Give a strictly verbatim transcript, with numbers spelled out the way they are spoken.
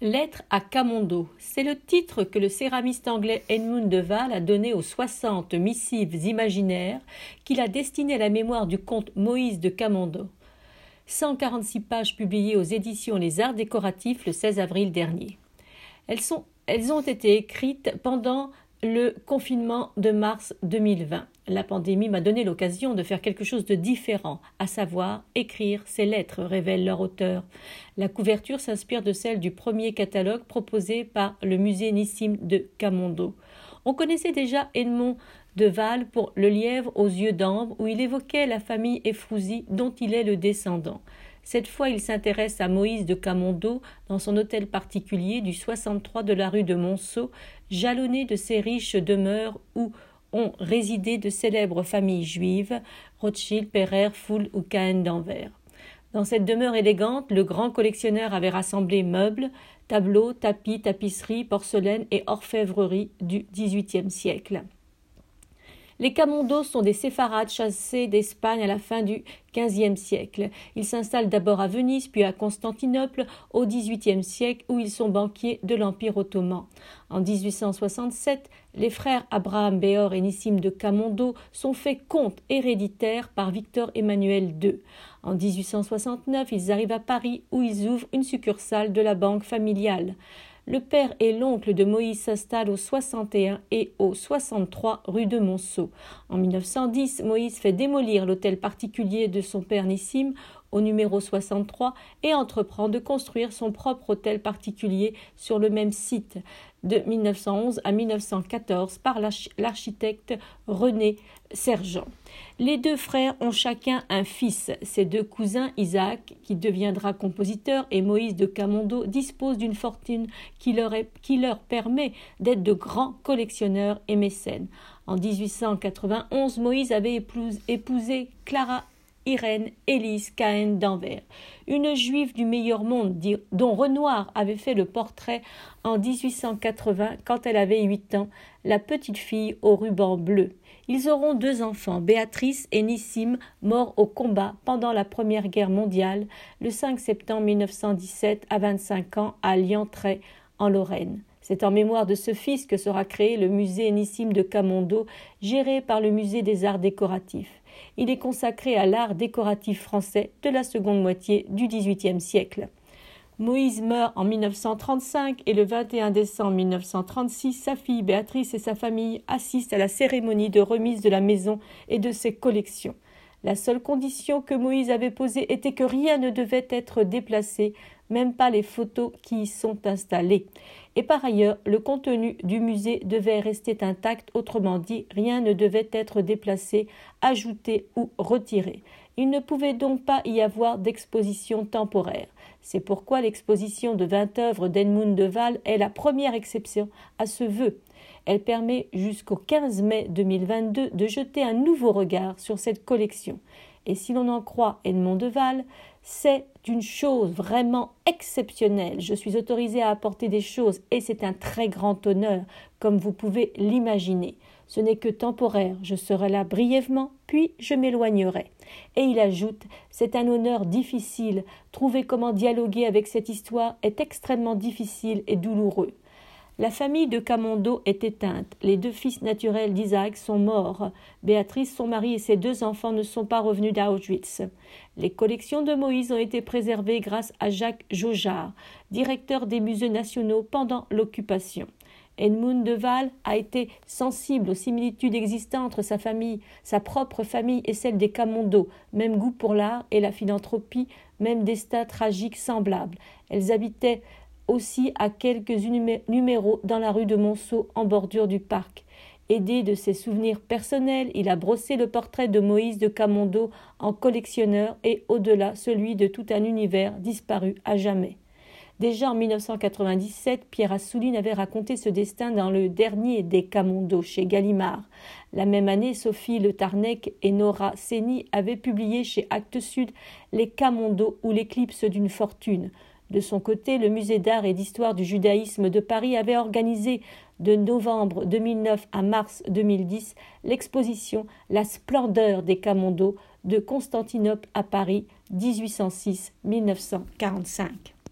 Lettre à Camondo, c'est le titre que le céramiste anglais Edmund de Waal a donné aux soixante missives imaginaires qu'il a destinées à la mémoire du comte Moïse de Camondo. cent quarante-six pages publiées aux éditions Les Arts décoratifs le seize avril dernier. Elles, sont, elles ont été écrites pendant le confinement de mars deux mille vingt. La pandémie m'a donné l'occasion de faire quelque chose de différent, à savoir écrire ces lettres, révèle leur auteur. La couverture s'inspire de celle du premier catalogue proposé par le musée Nissim de Camondo. On connaissait déjà Edmond de Waal pour Le lièvre aux yeux d'ambre, où il évoquait la famille Efrouzi dont il est le descendant. Cette fois, il s'intéresse à Moïse de Camondo dans son hôtel particulier du soixante-trois de la rue de Monceau, jalonné de ces riches demeures où ont résidé de célèbres familles juives, Rothschild, Pereire, Foule ou Cahen d'Anvers. Dans cette demeure élégante, le grand collectionneur avait rassemblé meubles, tableaux, tapis, tapisseries, porcelaines et orfèvreries du dix-huitième siècle. Les Camondos sont des séfarades chassés d'Espagne à la fin du quinzième siècle. Ils s'installent d'abord à Venise, puis à Constantinople au dix-huitième siècle, où ils sont banquiers de l'Empire ottoman. En dix-huit cent soixante-sept, les frères Abraham Béor et Nissim de Camondo sont faits comtes héréditaires par Victor Emmanuel deux. En dix-huit cent soixante-neuf, ils arrivent à Paris, où ils ouvrent une succursale de la banque familiale. Le père et l'oncle de Moïse s'installent au soixante et un et au soixante-trois rue de Monceau. En mille neuf cent dix, Moïse fait démolir l'hôtel particulier de son père Nissim au numéro soixante-trois et entreprend de construire son propre hôtel particulier sur le même site de mille neuf cent onze à mille neuf cent quatorze par l'architecte René Sergent. Les deux frères ont chacun un fils. Ses deux cousins, Isaac, qui deviendra compositeur, et Moïse de Camondo, disposent d'une fortune qui leur, est, qui leur permet d'être de grands collectionneurs et mécènes. En dix-huit cent quatre-vingt-onze, Moïse avait épousé, épousé Clara Irène Élise Cahen d'Anvers, une juive du meilleur monde dont Renoir avait fait le portrait en dix-huit cent quatre-vingts quand elle avait huit ans, la petite fille au ruban bleu. Ils auront deux enfants, Béatrice et Nissim, morts au combat pendant la Première Guerre mondiale, le cinq septembre mille neuf cent dix-sept à vingt-cinq ans à Lientrey, en Lorraine. C'est en mémoire de ce fils que sera créé le musée Nissim de Camondo, géré par le musée des Arts décoratifs. Il est consacré à l'art décoratif français de la seconde moitié du dix-huitième siècle. Moïse meurt en mille neuf cent trente-cinq et le vingt et un décembre mille neuf cent trente-six, sa fille Béatrice et sa famille assistent à la cérémonie de remise de la maison et de ses collections. La seule condition que Moïse avait posée était que rien ne devait être déplacé, même pas les photos qui y sont installées. Et par ailleurs, le contenu du musée devait rester intact, autrement dit, rien ne devait être déplacé, ajouté ou retiré. Il ne pouvait donc pas y avoir d'exposition temporaire. C'est pourquoi l'exposition de vingt œuvres d'Edmund de Waal est la première exception à ce vœu. Elle permet jusqu'au quinze mai deux mille vingt-deux de jeter un nouveau regard sur cette collection. Et si l'on en croit Edmond de Waal, c'est une chose vraiment exceptionnelle. Je suis autorisée à apporter des choses et c'est un très grand honneur, comme vous pouvez l'imaginer. Ce n'est que temporaire, je serai là brièvement, puis je m'éloignerai. Et il ajoute, c'est un honneur difficile. Trouver comment dialoguer avec cette histoire est extrêmement difficile et douloureux. La famille de Camondo est éteinte. Les deux fils naturels d'Isaac sont morts. Béatrice, son mari et ses deux enfants ne sont pas revenus d'Auschwitz. Les collections de Moïse ont été préservées grâce à Jacques Jaujard, directeur des musées nationaux pendant l'occupation. Edmund de Waal a été sensible aux similitudes existantes entre sa famille, sa propre famille et celle des Camondo, même goût pour l'art et la philanthropie, même destin tragique semblable. Elles habitaient aussi à quelques numéros dans la rue de Monceau en bordure du parc. Aidé de ses souvenirs personnels, il a brossé le portrait de Moïse de Camondo en collectionneur et au-delà celui de tout un univers disparu à jamais. Déjà en mille neuf cent quatre-vingt-dix-sept, Pierre Assouline avait raconté ce destin dans le dernier des Camondo chez Gallimard. La même année, Sophie Le Tarnec et Nora Seni avaient publié chez Actes Sud Les Camondo ou l'éclipse d'une fortune. De son côté, le musée d'art et d'histoire du judaïsme de Paris avait organisé de novembre deux mille neuf à mars deux mille dix l'exposition La splendeur des Camondo de Constantinople à Paris dix-huit cent six à mille neuf cent quarante-cinq.